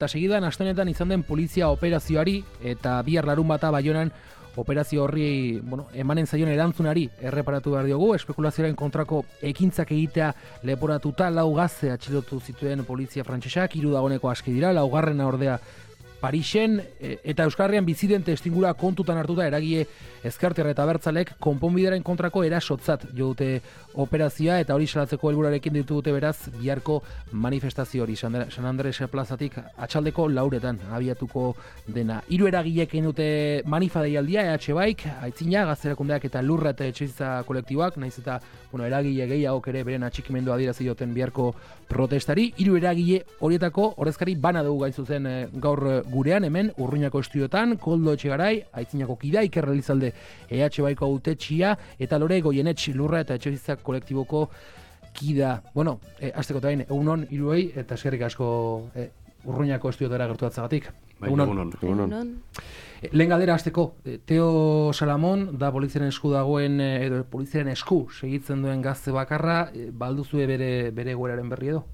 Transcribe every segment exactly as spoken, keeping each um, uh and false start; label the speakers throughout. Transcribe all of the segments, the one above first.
Speaker 1: eta segidan aste honetan izan den polizia operazioari eta bihar larunbata Baionan operazio horri, bueno, emanen zaion erantzunari erreparatu behar diogu, espekulazioaren kontrako ekintzak egitea leporatuta lau gazte atxilotu zituen polizia frantsesak, hiru dagoeneko aske dira, laugarrena ordea Parisen, eta Euskarrian biziden testingura kontutan hartuta eragile ezkertiar eta abertzalek konponbidearen kontrako erasotzat jo dute operazioa, eta hori salatzeko helburarekin ditu dute beraz biharko manifestazio hori San Andres plazatik atxaldeko lauretan abiatuko dena. Hiru eragilek egin dute manifa deialdia, E H Baik, Aitzina, Gazterakundeak eta Lurra eta Etxebizitza kolektiboak, naiz eta bueno, eragile gehiagok ere beren atxikimendua adierazi duten biharko protestari. Hiru eragile horietako ordezkari bana dugu gain zuzen e, gaur gurean hemen Urruñako estudiotan, Koldo Etxegarai, Aitzinako kida, Iker Elizalde E H Baiko hautetsia eta Lore Goienetx Lurra eta Etxebizitza kolektiboko kida. Bueno, e, azteko tain, egunon hiruei eta eskerrik asko e, Urruñako estudiotara gertuatzagatik.
Speaker 2: Egunon. Egunon.
Speaker 1: Lehen galdera azteko, Teo Salamon da poliziaren esku dagoen, edo poliziaren esku segitzen duen gazte bakarra, balduzue bere, bere egoeraren berri edo?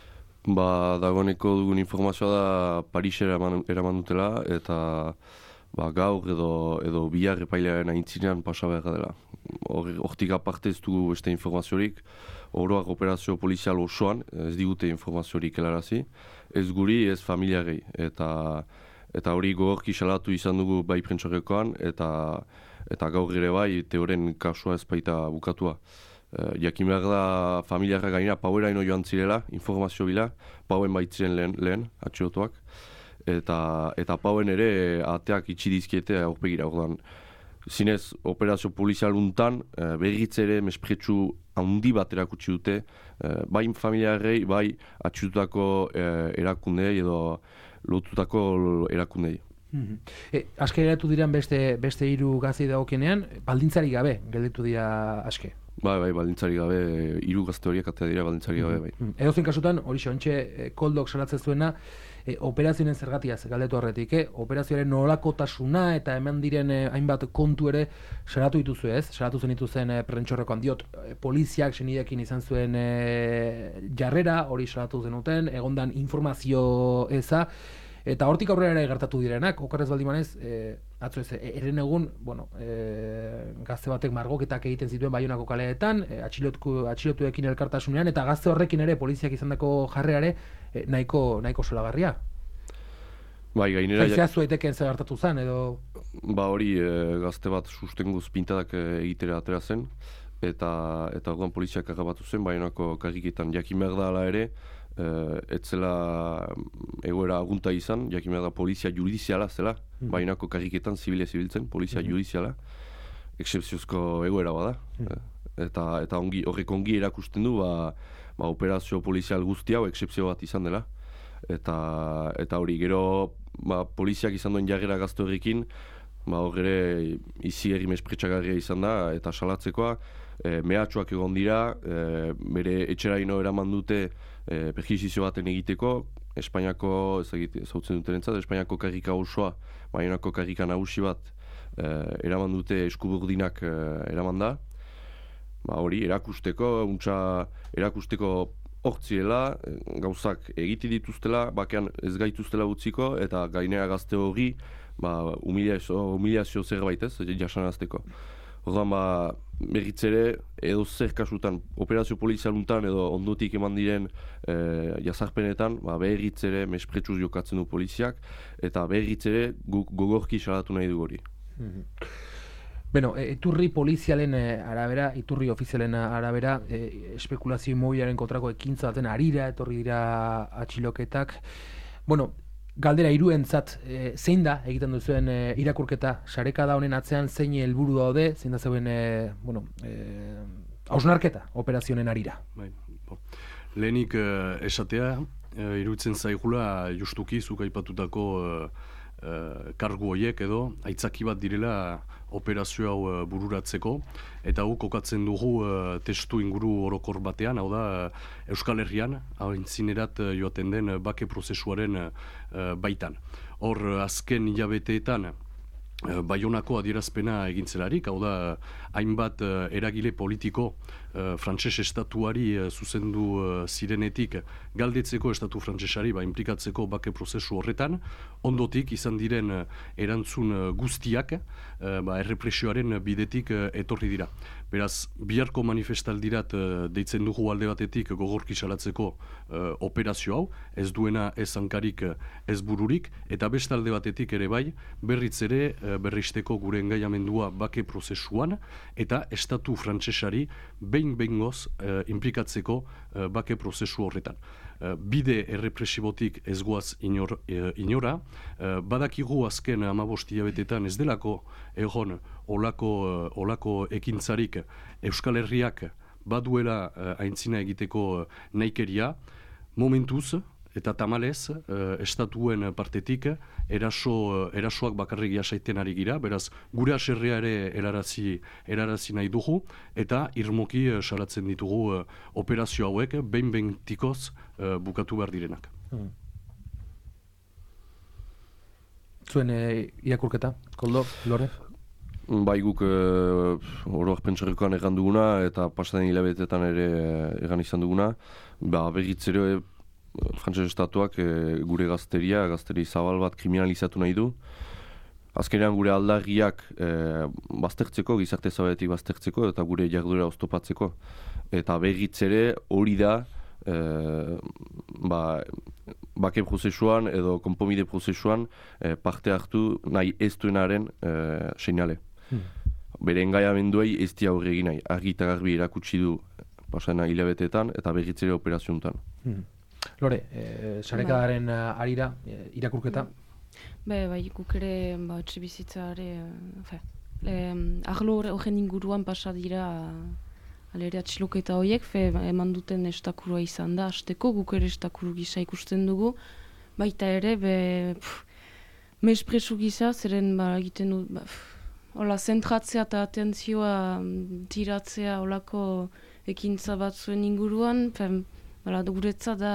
Speaker 2: Ba, dagoeneko dugun informazioa da Parisera eraman, eraman dutela, eta ba, gaur edo, edo bihar epailearen aintzinean pasa behar dela. Hortik aparte ez dugu beste informaziorik, oroak operazio polizial osoan, ez digute informaziorik helarazi, ez guri, ez familiarei, eta eta hori gogorki salatu izan dugu bai prentsaurrekoan, eta eta gaur ere bai Teoren kasua ez baita bukatua. Uh, jakin behar da familiarra gainera paueraino joan zirela, informazio bila, pauen baitzen lehen, lehen atxilotuak, eta, eta pauen ere ateak itxi dizkiete aurpegira. Ordan, zinez, operazio polizial untan, uh, berriz ere mespretsu handi bat erakutsi dute, uh, bai familiarrei, bai atxilotutako uh, erakundei edo lotutako erakundei.
Speaker 1: Mm-hmm. E, aske geratu diran beste, beste hiru gaztei dagokienean, baldintzari gabe gelditu dira aske.
Speaker 2: Bai, bai, baldintzari gabe, hiru gazte horiek atea dira baldintzari gabe, bai.
Speaker 1: Mm-hmm. Edozein kasutan, hori xontxe, e, Koldok salatzen zuena, e, operazioen zergatiaz galdetu horretik, eh? Operazioaren nolakotasuna eta hemen diren eh, hainbat kontu ere salatu dituzu ez? Salatu zen dituzen eh, prentxorrekoan diot, eh, poliziak senidekin izan zuen eh, jarrera, hori salatu zenuten, egondan informazio eza, eta hortik aurrera ere gertatu direnak, okarrez baldimanez, e, atzo ez, eren egun, bueno, e, gazte batek margoketak egiten zituen Baionako kaleetan, e, atxilotuekin elkartasunean, eta gazte horrekin ere poliziak izandako jarreare e, nahiko, nahiko solagarria.
Speaker 2: Bai, gainera...
Speaker 1: Zaizea zuaiteken zer gertatu zen, edo...
Speaker 2: Ba hori, e, gazte bat sustenguz pintadak egitera atera zen, eta eta orduan poliziak agabatu zen, Baionako karriketan jakin behar da ala ere, Uh, etzela egoera agunta izan, jakin behar da polizia judiziala zela, mm. Baionako karriketan zibile zibiltzen, polizia mm-hmm. judiziala, excepziozko egoera bada. Mm. Eta, eta ongi, horrek ongi erakusten du, ba, ba, operazio polizial guzti hau excepzio bat izan dela. Eta, eta hori, gero ba, poliziak izan duen jarrera gazte horrekin, ba, horre izi herri mespretxagarria izan da, eta salatzekoa, e, mehatxoak egon dira, e, bere etxeraino eraman dute, E, perjizizio baten egiteko, Espainiako, ez zautzen duten entzat, Espainiako karrika osoa, Baionako karrika nagusi bat e, eraman dute eskuburdinak e, eraman da. Ba, hori, erakusteko, untxa erakusteko hortziela, gauzak egiti dituztela, bakean ez gaituztela utziko, eta gainera gazte hori, ba, humiliazio, humiliazio zerbait ez, jasanazteko. Orduan, ba, berriz ere, edo zer kasutan, operazio polizialuntan edo ondotik eman diren e, jazarpenetan, ba, berriz ere mespretsuz jokatzen du poliziak, eta berriz ere guk gogorki salatu nahi du hori.
Speaker 1: Mm-hmm. Beno, iturri polizialen arabera, iturri ofizialen arabera, e, espekulazio immobiliaren kontrako ekintza baten harira, etorri dira atxiloketak. Bueno, galdera hiruentzat e, zein da egiten duzuen e, irakurketa sareka da honen atzean zein helburu daude, zein da zeuen e, bueno, e, hausnarketa operazioen harira.
Speaker 3: Bai, bo. Lehenik e, esatea, e, iruditzen zaigula justuki zuk aipatutako e, e, kargu horiek edo aitzaki bat direla operazio hau e, bururatzeko, eta hau kokatzen dugu e, testu inguru orokor batean, hau da e, Euskal Herrian, hau intzinerat e, joaten den e, bake prozesuaren e, baitan. Hor, azken hilabeteetan, Baionako adierazpena egintzelarik, hau da, hainbat eragile politiko uh, frantses estatuari uh, zuzendu uh, zirenetik galdetzeko estatu frantsesari ba, implikatzeko bake prozesu horretan, ondotik izan diren uh, erantzun uh, guztiak uh, ba, errepresioaren bidetik uh, etorri dira. Beraz, biharko manifestaldirat uh, deitzen dugu alde batetik gogorki salatzeko uh, operazio hau, ez duena ez hankarik ez bururik, eta beste alde batetik ere bai, berriz ere uh, berristeko gure engaiamendua bake prozesuan, eta estatu frantsesari behin-behingoz uh, implikatzeko uh, bake prozesu horretan. Uh, bide errepresibotik ez goaz inor, uh, inora, uh, badakigu azken hamabost hilabetetan ez delako egon olako, uh, olako ekintzarik Euskal Herriak baduela uh, aintzina egiteko uh, naikeria, momentuz, eta tamalez, uh, estatuen partetik eraso, uh, erasoak bakarrik jasaiten ari gira, beraz, gure aserrea ere erarazi, erarazi nahi dugu, eta irmoki uh, salatzen ditugu uh, operazio hauek, behin-behintikoz uh, bukatu behar direnak.
Speaker 1: Hmm. Zuen eh, irakurketa, Koldo, Lore?
Speaker 2: Bai guk uh, oroak pentsarrikoan egan duguna, eta pasaden hilabetetan ere egan izan duguna, ba, berriz ere frantses estatuak e, gure gazteria, gazteri zabal bat kriminalizatu nahi du. Azkenean gure aldarriak e, baztertzeko, gizarte zabaletik baztertzeko eta gure jarduera oztopatzeko. Eta berriz ere hori da e, ba, bake prozesuan edo konponbide prozesuan e, parte hartu nahi ez duenaren e, seinale. Hmm. Bere engaiamenduei ez di aurre egin nahi. Argi eta garbi erakutsi du pasena hilabeteetan eta berriz ere operazioetan.
Speaker 1: Hmm. Lore, eh, sarekadaren ba. arira, eh, irakurketa?
Speaker 4: Be, bai, guk ere, ba, etxe bizitzare, fe, eh, ahlo horren inguruan pasa dira alere atxiloketa horiek, fe, eman duten estakurua izan da, hasteko guk ere estakuru gisa ikusten dugu, baita ere, be, pff, mespresu gisa, zeren, ba, egiten du, ba, hola, zentratzea eta atentzioa tiratzea holako ekintza batzuen inguruan, fe, Hala, guretza da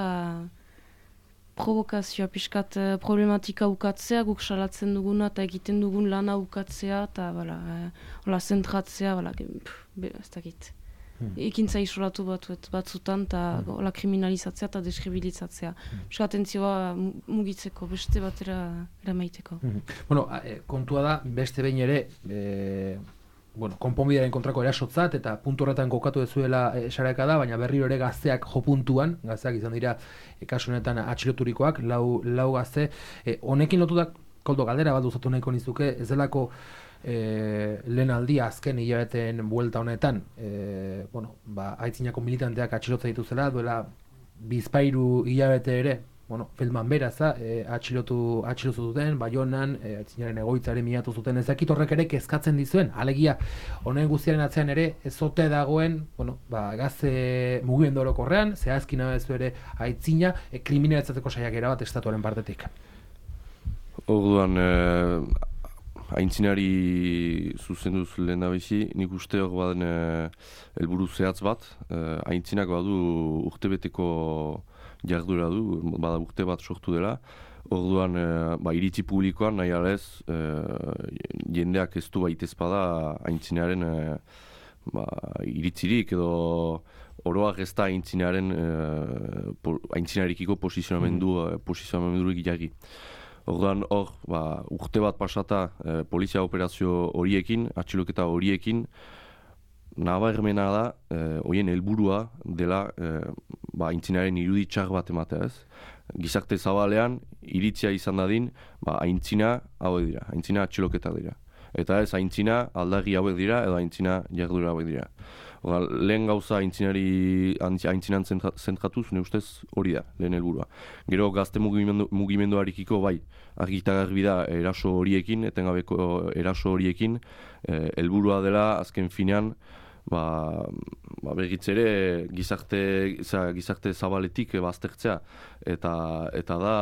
Speaker 4: provokazioa, pixkat problematika ukatzea, guk salatzen duguna eta egiten dugun lana ukatzea, eta hola, zentratzea, ez dakit. Hmm. Ekintza isolatu batuet batzutan, eta hmm. kriminalizatzea eta deskredibilizatzea. Hmm. Pixkat atentzioa mugitzeko, beste batera eramaiteko.
Speaker 1: Hmm. Bueno, kontua da, beste behin ere, e... bueno, konponbidearen kontrako erasotzat eta puntu horretan kokatu dezuela e, sareka da, baina berriro ere gazteak jo puntuan, gazteak izan dira e, kasu honetan atxiloturikoak, lau, lau gazte. E, honekin lotutak, Koldo, galdera bat duzatu nahiko nizuke, ez delako e, lehen aldia azken hilabeteen buelta honetan, e, bueno, ba, aitzinako militanteak atxilotza dituzela, duela bizpairu hilabete ere, bueno, Feldman beraza, e, atxilotu, atxilotu duten, Baionan, e, aitzinaren egoitzaren minatu zuten, ez dakit horrek ere kezkatzen dizuen, alegia, honen guztiaren atzean ere, ez ote dagoen, bueno, ba, gazte mugimendu orokorrean, zehazkin abezu ere aitzina, e, kriminalizatzeko saiakera bat estatuaren partetik.
Speaker 2: Orduan, eh, aintzinari zuzenduz lehen da bizi, nik uste hor baden eh, helburu zehatz bat, eh, aintzinak badu urtebeteko jardura du, bada urte bat sortu dela. Orduan, e, ba, iritzi publikoan nahi alez, e, jendeak ez du baitez bada aintzinaren e, ba, iritzirik edo oroak ez da aintzinaren e, po, aintzinarikiko posizionamendu, mm. posizionamendurik jarri. Orduan, hor, ba, urte bat pasata e, polizia operazio horiekin, atxiloketa horiekin, nabarmena da, eh, horien helburua dela eh, ba, aintzinaren irudi txar bat ematea ez. Gizarte zabalean, iritzia izan dadin, ba, aintzina hauek dira, aintzina atxiloketak dira. Eta ez, aintzina aldarri hauek dira, edo aintzina jardura hauek dira. Oda, lehen gauza aintzinari, aintzinan zentratuz, ne ustez hori da, lehen helburua. Gero gazte mugimendu, mugimenduarikiko bai, argita garbi da eraso horiekin, etengabeko eraso horiekin, helburua eh, dela azken finean, ba, ba berriz ere gizarte, gizarte zabaletik baztertzea. Eta, eta da,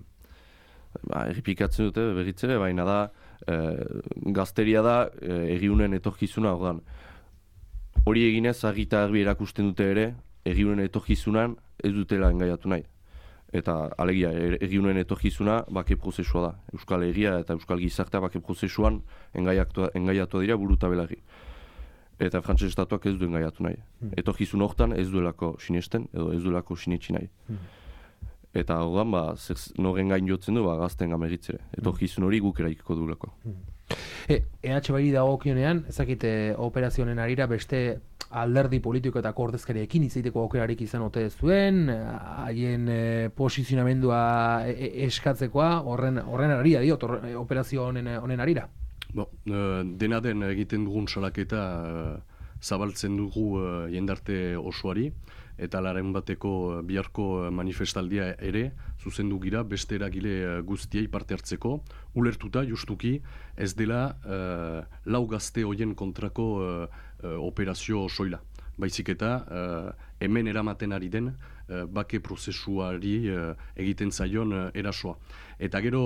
Speaker 2: ba, errepikatzen dute berriz ere, baina da, eh, gazteria da eh, erriunen etorkizuna, ordan. Hori eginez, argi eta garbi erakusten dute ere, erriunen etorkizunan ez dutela engaiatu nahi. Eta alegia, erriunen etorkizuna bake prozesua da. Euskal Herria eta Euskal Gizartea bake prozesuan engaiatu, engaiatu dira buruta belarri. eta frantses estatuak ez duen gaiatu nahi. Hmm. Etorkizun hortan ez duelako sinesten, edo ez duelako sinetsi nahi. Hmm. Eta horren, ba, noren gain jotzen du, ba, gazten gameritzere. Etorkizun hori guk eraikiko duelako.
Speaker 1: Hmm. E, E H Biri dagokionean, ezakite operazioen arira beste alderdi politiko eta ordezkariekin izateko aukerarik izan ote zuen, haien e, posizionamendua e, e, eskatzekoa, horren horren arira diot, or, operazio honen honen arira.
Speaker 3: Bo, uh, dena den egiten dugun salaketa uh, zabaltzen dugu uh, jendarte osoari, eta laren bateko uh, biharko manifestaldia ere zuzendu gira beste eragile uh, guztiei parte hartzeko, ulertuta justuki ez dela uh, lau gazte hoien kontrako uh, uh, operazio soila. Baizik eta uh, hemen eramaten ari den uh, bake prozesuari uh, egiten zaion uh, erasoa. Eta gero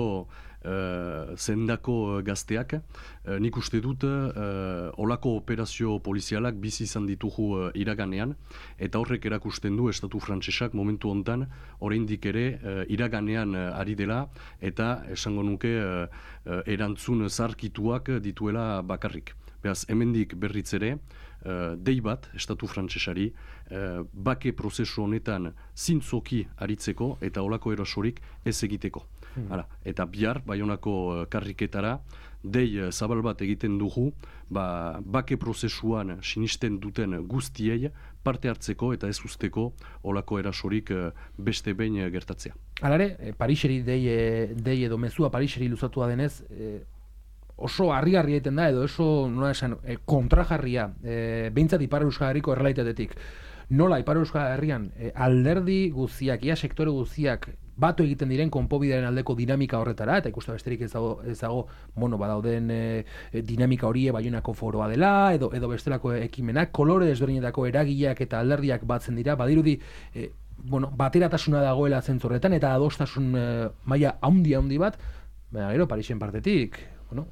Speaker 3: uh, zendako gazteak, uh, nik uste dut uh, olako operazio polizialak bizi izan ditugu uh, iraganean, eta horrek erakusten du estatu frantsesak momentu hontan oraindik ere uh, iraganean uh, ari dela, eta esango nuke uh, uh, erantzun zarkituak dituela bakarrik. Beraz, hemendik berriz ere, uh, dei bat, estatu frantsesari, uh, bake prozesu honetan zintzoki aritzeko eta olako erasorik ez egiteko. Hmm. Hala, eta bihar, Baionako uh, karriketara, dei uh, zabal bat egiten dugu, ba, bake prozesuan sinisten duten guztiei parte hartzeko eta ez usteko olako erasorik uh, beste behin uh, gertatzea.
Speaker 1: Halare, eh, Pariseri dei, dei edo mezua Pariseri luzatua denez, eh, oso harrigarria egiten da, edo oso nola esan, e, kontrajarria, e, behintzat Ipar Euskal Herriko errealitatetik. Nola Ipar Euskal Herrian e, alderdi guztiak, ia sektore guztiak batu egiten diren konponbidearen aldeko dinamika horretara, eta ikusten besterik ez dago, ez dago bueno, badauden e, dinamika horie Baionako foroa dela, edo edo bestelako ekimenak, kolore desberdinetako eragileak eta alderdiak batzen dira, badirudi e, bueno, bateratasuna dagoela zentzorretan, eta adostasun e, maila handi handi bat, baina gero Parisen partetik, bueno,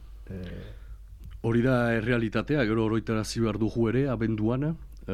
Speaker 3: hori da errealitatea, gero oroitarazi behar dugu ere, abenduan,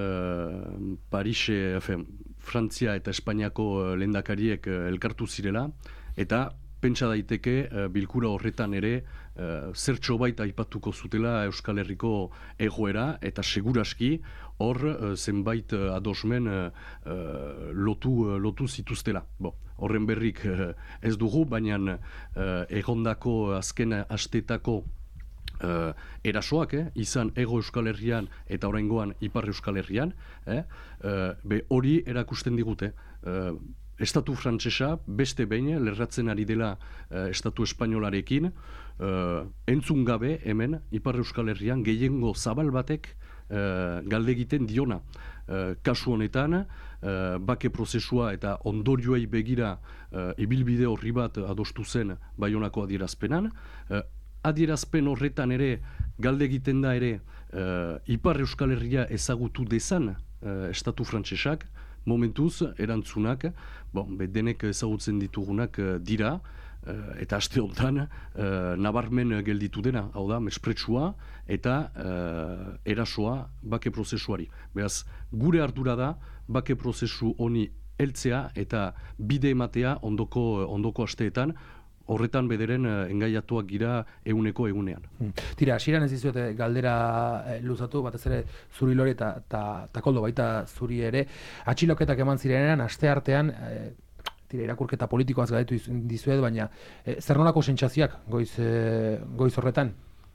Speaker 3: uh, Parise, efe, Frantzia eta Espainiako lehendakariek uh, elkartu zirela, eta pentsa daiteke uh, bilkura horretan ere uh, zertxo baita aipatuko zutela Euskal Herriko egoera, eta seguraski hor uh, zenbait uh, adosmen uh, uh, lotu, uh, lotu zituztela. Bo, horren berrik uh, ez dugu, baina uh, egondako azken astetako Uh, erasoak, eh, izan Ego Euskal Herrian eta oraingoan Ipar Euskal Herrian, eh, uh, be hori erakusten digute. Uh, Estatu frantsesa beste behin lerratzen ari dela uh, Estatu espainolarekin, uh, entzun gabe hemen Ipar Euskal Herrian gehiengo zabal batek uh, galde egiten diona. Uh, kasu honetan, uh, bake prozesua eta ondorioei begira uh, ibilbide horri bat adostu zen Baionako adierazpenan, uh, adierazpen horretan ere galde egiten da ere uh, Ipar Euskal Herria ezagutu dezan uh, Estatu frantsesak, momentuz erantzunak, bon, denek ezagutzen ditugunak uh, dira, uh, eta aste honetan uh, nabarmen gelditu dena, hau da, mespretsua eta uh, erasoa bake prozesuari. Beraz, gure ardura da bake prozesu honi heltzea eta bide ematea ondoko, ondoko asteetan, horretan bederen uh, engaiatuak gira eguneko egunean.
Speaker 1: Hmm. Tira, hasieran ez dizuet galdera eh, luzatu, batez ere zuri Lore eta ta, ta Koldo baita zuri ere, atxiloketak eman zirenean, aste artean, eh, tira, irakurketa politikoaz gaitu dizuet, baina eh, zer nolako sentsazioak goiz, eh, goiz horretan?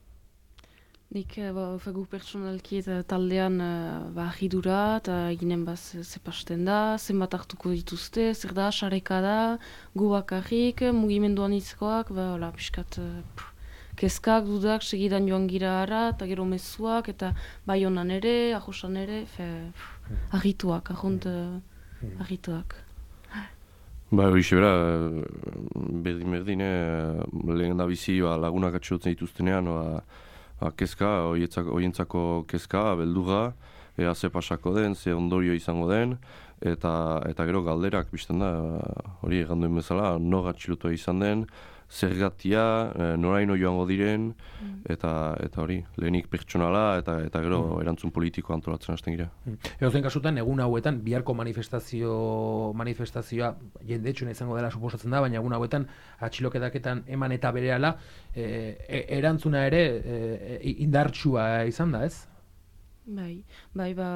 Speaker 4: Nik ba, fegu pertsonalki eta taldean ba, ahidura eta ginen baz zepasten da, zenbat hartuko dituzte, zer da, sareka da, gu bakarrik, mugimenduan izkoak, ba, hola, piskat, pff, kezkak, dudak, segidan joan gira ara, eta gero mezuak, eta Baionan ere, Ajosan ere, fe, pff, ahituak, ahont ahituak.
Speaker 2: Ba, hori xebera, berdin-berdin, lehen da bizi ba, lagunak atxotzen dituztenean, ba, ba, kezka, horientzako kezka, beldurra, ea ze pasako den, ze ondorio izango den, eta eta gero galderak, bizten da, hori eganduen bezala, nor atxilotua izan den, zergatia, noraino joango diren, eta eta hori, lehenik pertsonala, eta eta gero erantzun politiko antolatzen hasten gira.
Speaker 1: Edozein kasutan, egun hauetan, biharko manifestazio manifestazioa jendetxuna izango dela suposatzen da, baina egun hauetan atxilokedaketan eman eta berehala, e, e, erantzuna ere e, indartsua izan da, ez?
Speaker 4: Bai, bai, ba,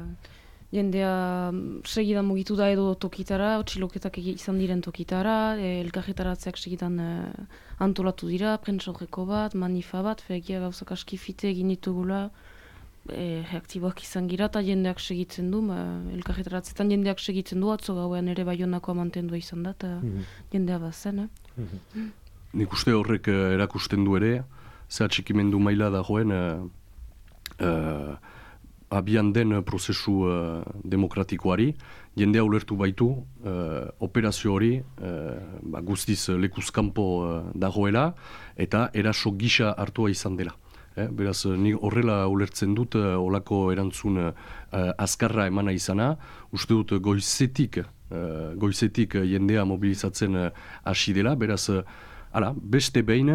Speaker 4: jendea segidan mugitu da edo tokitara, txiloketak izan diren tokitara, e, elkarretaratzeak segidan e, antolatu dira, prentsaurreko bat, manifa bat, fegia gauzak aski fite egin ditugula, e, reaktiboak izan gira, eta jendeak segitzen du, ba, elkarretaratzetan jendeak segitzen du, atzo gauean ere Baionakoa mantendua izan da, eta mm-hmm. jendea bazen, eh? Mm-hmm.
Speaker 3: Nik uste horrek uh, erakusten du ere, ze atxikimendu maila dagoen, uh, uh, abian den prozesu uh, demokratikoari, jendea ulertu baitu, uh, operazio hori uh, ba, guztiz lekuzkampo uh, dagoela, eta eraso gisa hartua izan dela. Eh? Beraz, ni horrela ulertzen dut, uh, olako erantzun uh, azkarra emana izana, uste dut goizetik, uh, goizetik jendea mobilizatzen uh, hasi dela, beraz, uh, Hala, beste behin,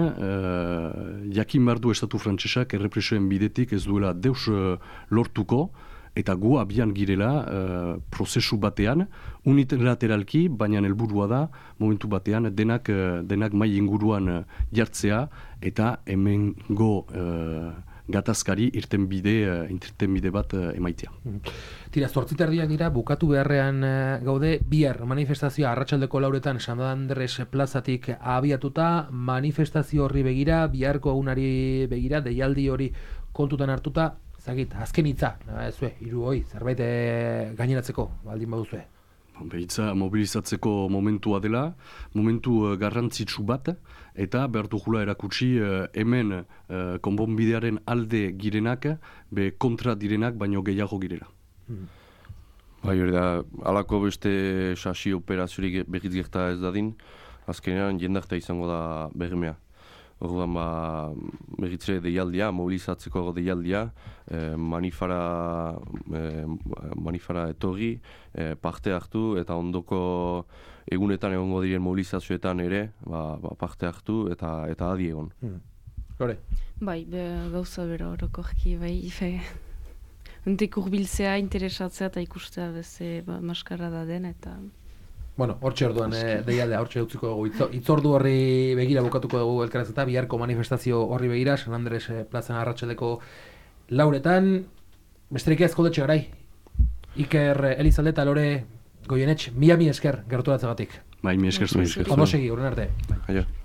Speaker 3: uh, jakin behar du Estatu Frantsesak errepresioen bidetik ez duela deus uh, lortuko, eta gu abian girela uh, prozesu batean, unilateralki, baina helburua da, momentu batean, denak, uh, denak mai inguruan uh, jartzea, eta hemengo uh, gatazkari irten bide, uh, irten bide bat uh, emaitea.
Speaker 1: Tira, zortziterdiak dira, bukatu beharrean uh, gaude, bihar manifestazioa arratsaldeko lauretan San Andres plazatik abiatuta, manifestazio horri begira, biharko egunari begira, deialdi hori kontutan hartuta, zagit, azken hitza, zue, hiru hoi, zerbait e, gaineratzeko, baldin baduzue.
Speaker 3: Behitza mobilizatzeko momentua dela, momentu uh, garrantzitsu bat, eta behar dugula erakutsi uh, hemen uh, konponbidearen alde girenak, be kontra direnak, baino gehiago girela.
Speaker 2: Hmm. Bai, hori da, alako beste sasi operaziorik berriz gerta ez dadin, azkenean jendartea izango da bermea. Orduan ba, berritzere deialdia, mobilizatzeko deialdia, eh, manifara, eh, manifara etorri, eh, parte hartu, eta ondoko egunetan egongo diren mobilizazioetan ere, ba, ba, parte hartu eta eta adi egon.
Speaker 1: Hmm. Lore?
Speaker 4: Bai, be, gauza bera orokorki, bai, fe, entek urbiltzea, interesatzea eta ikustea beze ba, maskarada den, eta...
Speaker 1: Bueno, hortxe orduan e, deialdea, hortxe utziko dugu. Itzordu horri begira bukatuko dugu elkaraz eta biharko manifestazio horri begira, San Andres e, plazan arratsaldeko lauretan. Besterik ez kodetxe garai. Iker Elizalde eta Lore Goienetx, mila mi esker gerturatzagatik.
Speaker 3: Bai, mi esker zuen.
Speaker 1: Ondo segi, horren arte.
Speaker 2: Aio.